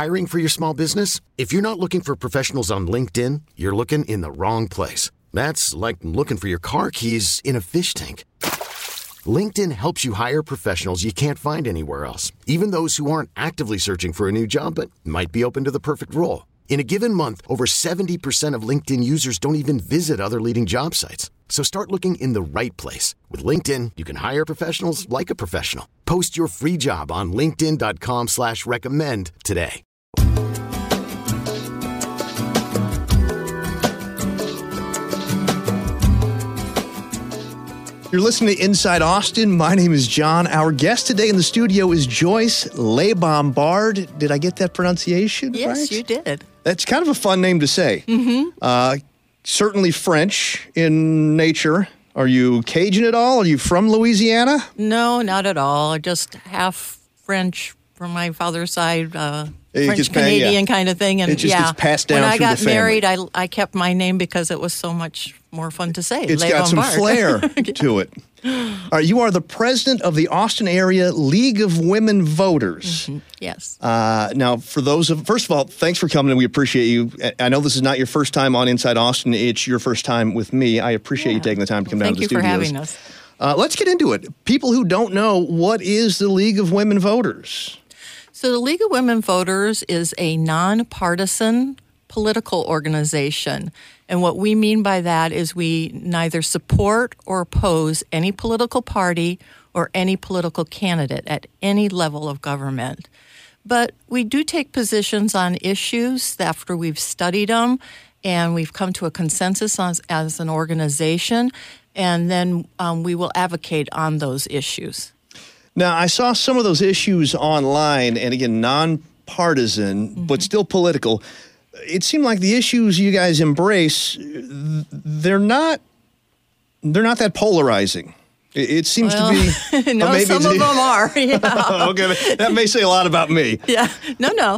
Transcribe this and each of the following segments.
Hiring for your small business? If you're not looking for professionals on LinkedIn, you're looking in the wrong place. That's like looking for your car keys in a fish tank. LinkedIn helps you hire professionals you can't find anywhere else, even those who aren't actively searching for a new job but might be open to the perfect role. In a given month, over 70% of LinkedIn users don't even visit other leading job sites. So start looking in the right place. With LinkedIn, you can hire professionals like a professional. Post your free job on linkedin.com/recommend today. You're listening to Inside Austin. My name is John. Our guest today in the studio is Joyce LeBombard. Did I get that pronunciation right? Yes, you did. That's kind of a fun name to say. Mm-hmm. Certainly French in nature. Are you Cajun at all? Are you from Louisiana? No, not at all. Just half French from my father's side, French-Canadian kind of thing. And it just gets passed down when I through got the family. married, I kept my name because it was so much more fun to say. It's got some flair to it. All right, you are the president of the Austin Area League of Women Voters. Mm-hmm. Yes. Now, first of all, thanks for coming, and we appreciate you. I know this is not your first time on Inside Austin. It's your first time with me. I appreciate you taking the time to come down to the studios. Thank you for having us. Let's get into it. People who don't know, what is the League of Women Voters? So the League of Women Voters is a nonpartisan political organization. And what we mean by that is we neither support or oppose any political party or any political candidate at any level of government. But we do take positions on issues after we've studied them and we've come to a consensus as an organization, and then we will advocate on those issues. Now, I saw some of those issues online, and again, nonpartisan, but still political. It seemed like the issues you guys embrace, they're not that polarizing. It seems to be. No, some of them are. Yeah. Okay, that may say a lot about me. Yeah. No.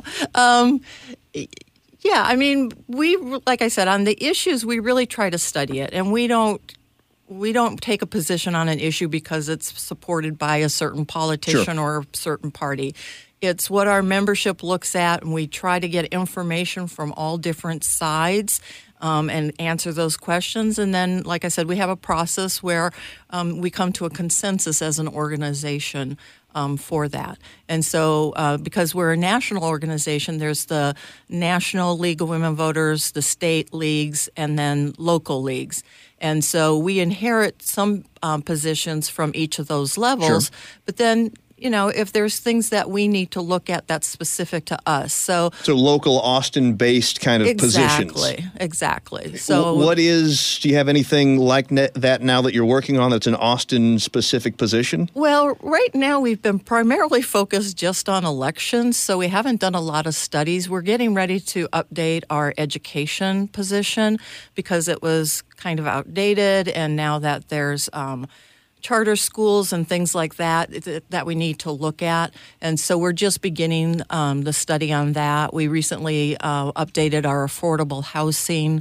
Yeah, I mean, like I said, on the issues, we really try to study it, and we don't take a position on an issue because it's supported by a certain politician or a certain party. It's what our membership looks at, and we try to get information from all different sides and answer those questions. And then, like I said, we have a process where we come to a consensus as an organization for that. And so because we're a national organization, there's the National League of Women Voters, the state leagues, and then local leagues. And so we inherit some positions from each of those levels, but then, you know, if there's things that we need to look at that's specific to us. So local Austin-based kind of positions. Exactly. So do you have anything like that now that you're working on that's an Austin-specific position? Well, right now we've been primarily focused just on elections, so we haven't done a lot of studies. We're getting ready to update our education position because it was kind of outdated, and now that there's charter schools and things like that we need to look at. And so we're just beginning the study on that. We recently updated our affordable housing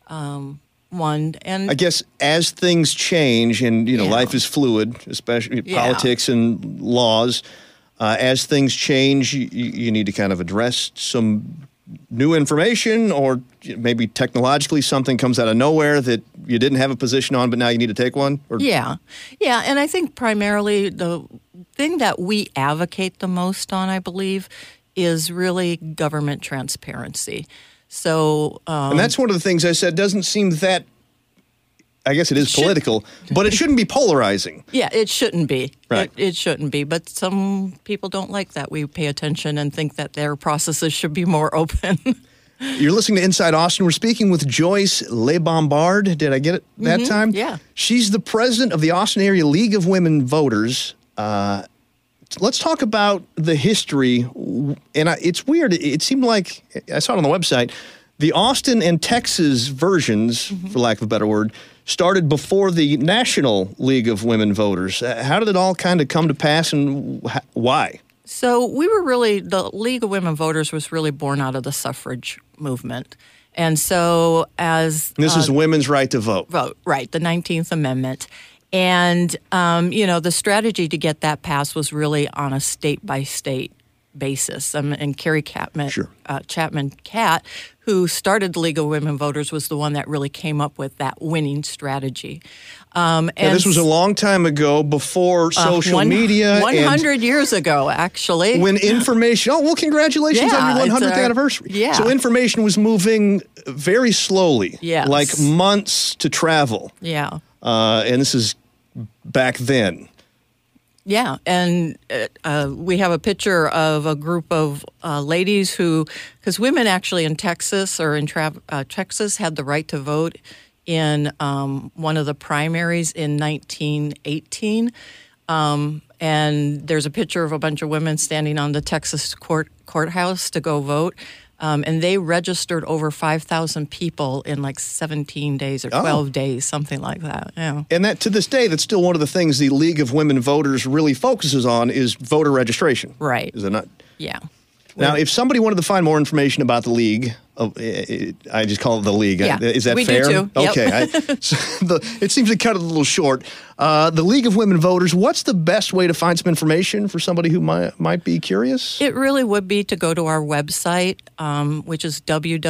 one. And I guess as things change and, life is fluid, especially politics and laws, as things change, you need to kind of address some new information, or maybe technologically something comes out of nowhere that you didn't have a position on, but now you need to take one? Yeah. And I think primarily the thing that we advocate the most on, I believe, is really government transparency. So, and that's one of the things I said doesn't seem that, I guess it is political, but it shouldn't be polarizing. Yeah, it shouldn't be. Right. It shouldn't be. But some people don't like that we pay attention and think that their processes should be more open. You're listening to Inside Austin. We're speaking with Joyce LeBombard. Did I get it that time? Yeah. She's the president of the Austin Area League of Women Voters. Let's talk about the history. And it's weird. It seemed like, I saw it on the website, the Austin and Texas versions, for lack of a better word, started before the National League of Women Voters. How did it all kind of come to pass, and why? So the League of Women Voters was really born out of the suffrage movement. And so this is women's right to vote. Right, the 19th Amendment. And, the strategy to get that passed was really on a state-by-state basis. And Carrie Chapman, Sure. Chapman Catt, who started the League of Women Voters, was the one that really came up with that winning strategy. And this was a long time ago, before social media. 100 years ago, actually. When information, congratulations on your 100th anniversary. Yeah. So information was moving very slowly. Yes. Like months to travel. Yeah. And this is back then. Yeah, and we have a picture of a group of ladies who, because women actually in Texas or in Texas had the right to vote in one of the primaries in 1918. And there's a picture of a bunch of women standing on the Texas courthouse to go vote. And they registered over 5,000 people in like 17 days or 12 days, something like that. Yeah. And that, to this day, that's still one of the things the League of Women Voters really focuses on is voter registration. Right. Is it not? Yeah. Now, if somebody wanted to find more information about the League, I just call it the League. Yeah, is that we fair? do too. Yep. Okay. It seems to cut it a little short. The League of Women Voters, what's the best way to find some information for somebody who might be curious? It really would be to go to our website, which is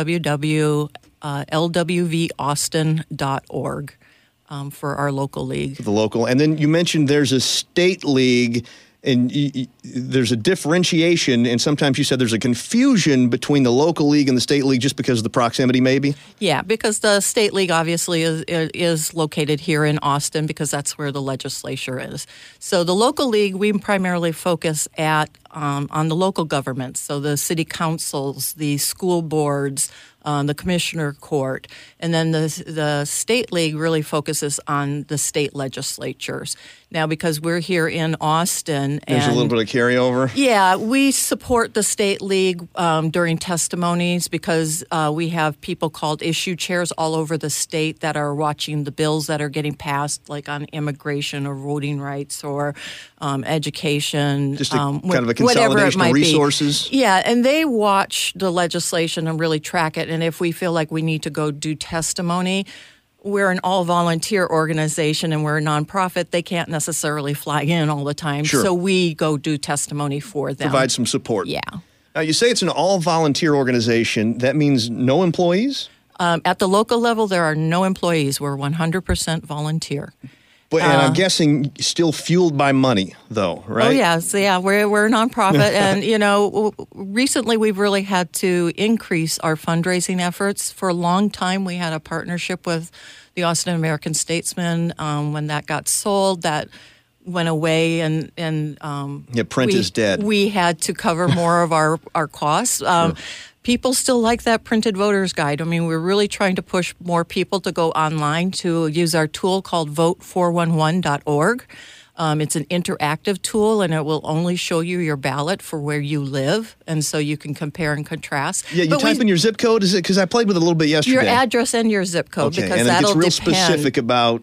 www.lwvaustin.org for our local league. The local. And then you mentioned there's a state league. And there's a differentiation, and sometimes you said there's a confusion between the local league and the state league just because of the proximity, maybe? Yeah, because the state league obviously is located here in Austin because that's where the legislature is. So the local league, we primarily focus on the local governments, so the city councils, the school boards, the commissioner court, and then the state league really focuses on the state legislatures. Now, because we're here in Austin, There's a little bit of carryover. Yeah, we support the state league during testimonies because we have people called issue chairs all over the state that are watching the bills that are getting passed, like on immigration or voting rights or education. Just kind of a consolidation of resources. Yeah, and they watch the legislation and really track it. And if we feel like we need to go do testimony, we're an all-volunteer organization and we're a nonprofit. They can't necessarily fly in all the time. Sure. So we go do testimony for them. Provide some support. Yeah. Now, you say it's an all-volunteer organization. That means no employees? At the local level, there are no employees. We're 100% volunteer. But, and I'm guessing still fueled by money, though, right? Oh, yes. Yeah, we're a nonprofit. And, recently we've really had to increase our fundraising efforts. For a long time, we had a partnership with the Austin American Statesman. When that got sold, that went away, and print is dead. We had to cover more of our costs. Sure. People still like that printed voter's guide. I mean, we're really trying to push more people to go online to use our tool called vote411.org. It's an interactive tool, and it will only show you your ballot for where you live, and so you can compare and contrast. Yeah, you type in your zip code, is it? Because I played with it a little bit yesterday. Your address and your zip code, okay. because and that'll it gets real depend. Specific about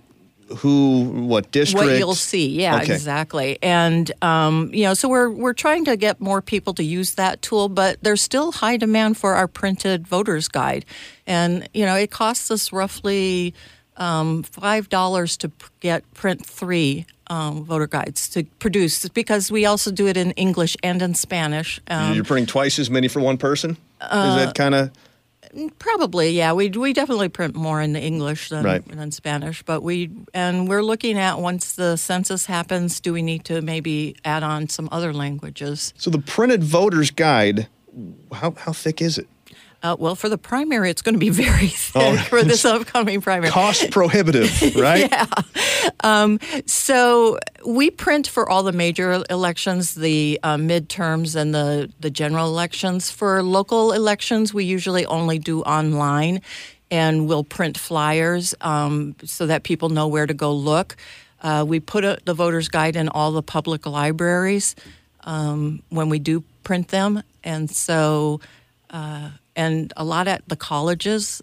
what district. What you'll see, yeah, okay. Exactly. And, so we're trying to get more people to use that tool, but there's still high demand for our printed voter's guide. And, it costs us roughly $5 to get print 3 voter guides to produce, because we also do it in English and in Spanish. You're printing twice as many for one person? Is that kind of... Probably, yeah. We definitely print more in English than Spanish, but we're looking at, once the census happens, do we need to maybe add on some other languages? So the printed voter's guide, how thick is it? Well, for the primary, it's going to be very thick for this upcoming primary. Cost prohibitive, right? Yeah. So we print for all the major elections, the midterms and the general elections. For local elections, we usually only do online, and we'll print flyers so that people know where to go look. We put the voter's guide in all the public libraries when we do print them, and so... and a lot at the colleges,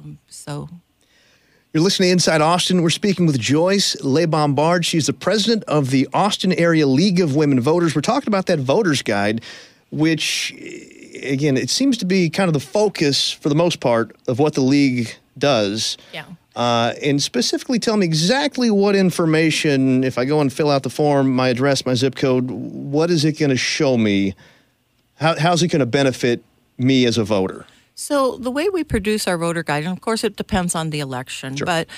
You're listening to Inside Austin. We're speaking with Joyce LeBombard. She's the president of the Austin Area League of Women Voters. We're talking about that voter's guide, which, again, it seems to be kind of the focus, for the most part, of what the league does. Yeah. And specifically tell me exactly what information, if I go and fill out the form, my address, my zip code, what is it going to show me How's it going to benefit me as a voter? So the way we produce our voter guide, and of course it depends on the election, Sure. but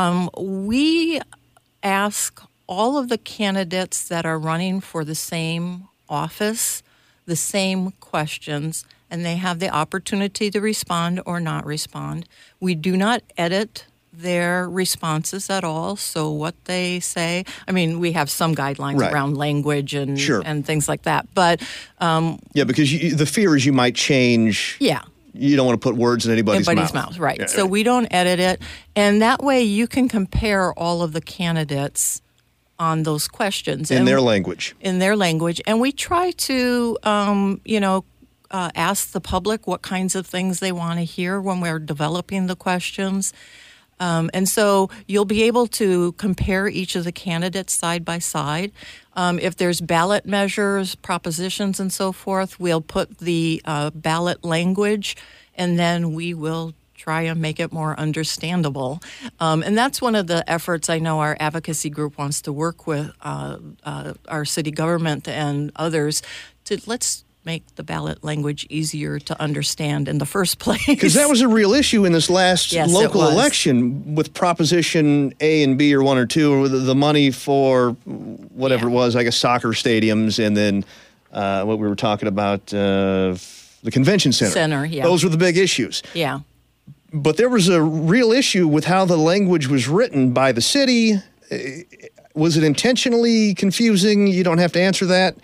we ask all of the candidates that are running for the same office the same questions, and they have the opportunity to respond or not respond. We do not edit their responses at all. So what they say, I mean, we have some guidelines Right. around language and Sure. and things like that. But Yeah, because the fear is you might change. yeah. You don't want to put words in anybody's mouth, right. Yeah, So we don't edit it. And that way you can compare all of the candidates on those questions. in And their language. in their language. And we try to, ask the public what kinds of things they want to hear when we're developing the questions. And so you'll be able to compare each of the candidates side by side. If there's ballot measures, propositions, and so forth, we'll put the ballot language, and then we will try and make it more understandable. And that's one of the efforts I know our advocacy group wants to work with our city government and others to let's make the ballot language easier to understand in the first place. Because that was a real issue in this last Yes, it local was. election with Proposition A and B or 1 or 2, or the money for whatever Yeah. it was, I guess soccer stadiums, and then what we were talking about, the convention center. Yeah. Those were the big issues. Yeah. But there was a real issue with how the language was written by the city. Was it intentionally confusing? You don't have to answer that.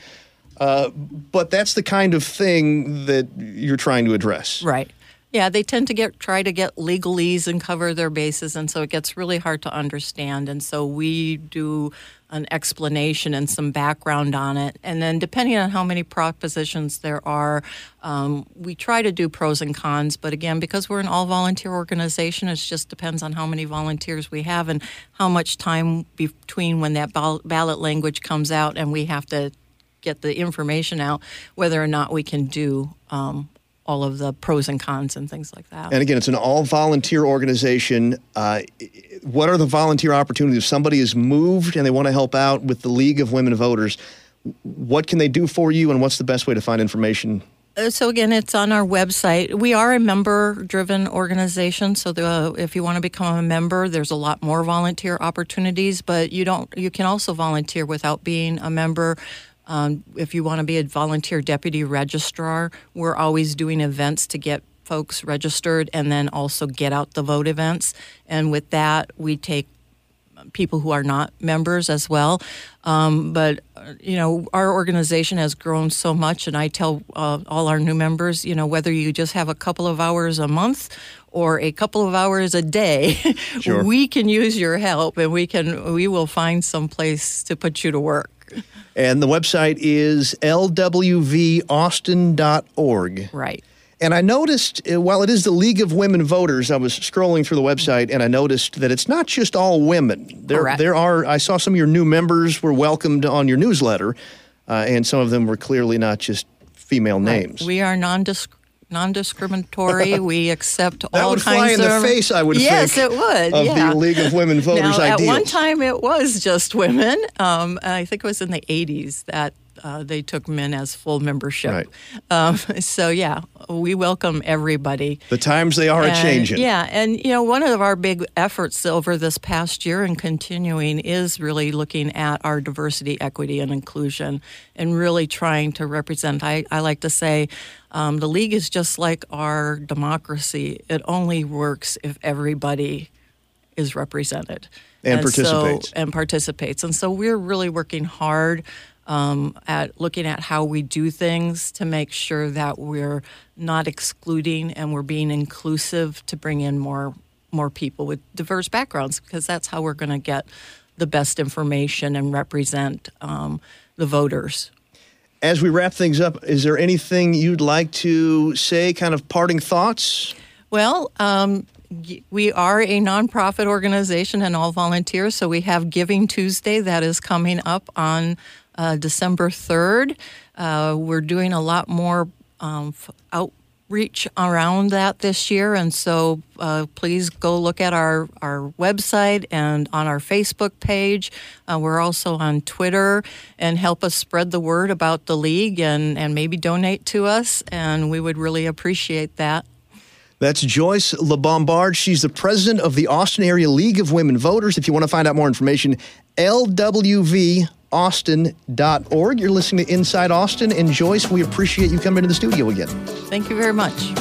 But that's the kind of thing that you're trying to address. Right. Yeah, they tend to try to get legalese and cover their bases, and so it gets really hard to understand. And so we do an explanation and some background on it. And then depending on how many propositions there are, we try to do pros and cons. But again, because we're an all-volunteer organization, it just depends on how many volunteers we have and how much time between when that ballot language comes out and we have to get the information out, whether or not we can do all of the pros and cons and things like that. And again, it's an all-volunteer organization. What are the volunteer opportunities? If somebody is moved and they want to help out with the League of Women Voters, what can they do for you, and what's the best way to find information? So again, it's on our website. We are a member-driven organization, so if you want to become a member, there's a lot more volunteer opportunities, but you can also volunteer without being a member. If you want to be a volunteer deputy registrar, we're always doing events to get folks registered and then also get out the vote events. And with that, we take people who are not members as well. But our organization has grown so much, and I tell all our new members, whether you just have a couple of hours a month or a couple of hours a day, Sure. we can use your help, and we will find some place to put you to work. And the website is lwvaustin.org. Right. And I noticed, while it is the League of Women Voters, I was scrolling through the website and I noticed that it's not just all women. Correct. I saw some of your new members were welcomed on your newsletter, and some of them were clearly not just female names. We are non-discriminatory. We accept That all would kinds fly in the of... face, I would Yes, think, it would. of yeah. the League of Women Voters now, ideals. At one time, it was just women. I think it was in the 80s that they took men as full membership. Right. So, yeah, we welcome everybody. The times they are a-changing. Yeah, and one of our big efforts over this past year and continuing is really looking at our diversity, equity, and inclusion, and really trying to represent. I like to say the League is just like our democracy. It only works if everybody is represented And participates. And so we're really working hard at looking at how we do things to make sure that we're not excluding and we're being inclusive to bring in more people with diverse backgrounds, because that's how we're going to get the best information and represent the voters. As we wrap things up, is there anything you'd like to say, kind of parting thoughts? Well, we are a nonprofit organization and all volunteers, so we have Giving Tuesday that is coming up on December 3rd. We're doing a lot more reach around that this year, and so please go look at our website and on our Facebook page. We're also on Twitter, and help us spread the word about the league and maybe donate to us, and we would really appreciate that. That's Joyce LeBombard. She's the president of the Austin Area League of Women Voters. If you want to find out more information, lwaustin.org. You're listening to Inside Austin. And Joyce, we appreciate you coming into the studio again. Thank you very much.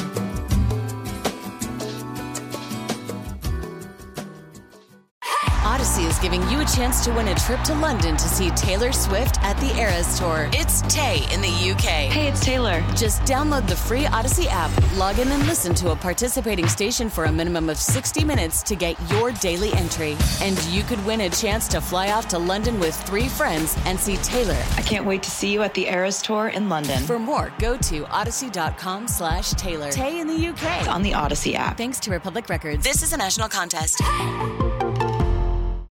Odyssey is giving you a chance to win a trip to London to see Taylor Swift at the Eras Tour. It's Tay in the UK. Hey, it's Taylor. Just download the free Odyssey app, log in and listen to a participating station for a minimum of 60 minutes to get your daily entry. And you could win a chance to fly off to London with 3 friends and see Taylor. I can't wait to see you at the Eras Tour in London. For more, go to odyssey.com/Taylor. Tay in the UK. It's on the Odyssey app. Thanks to Republic Records. This is a national contest.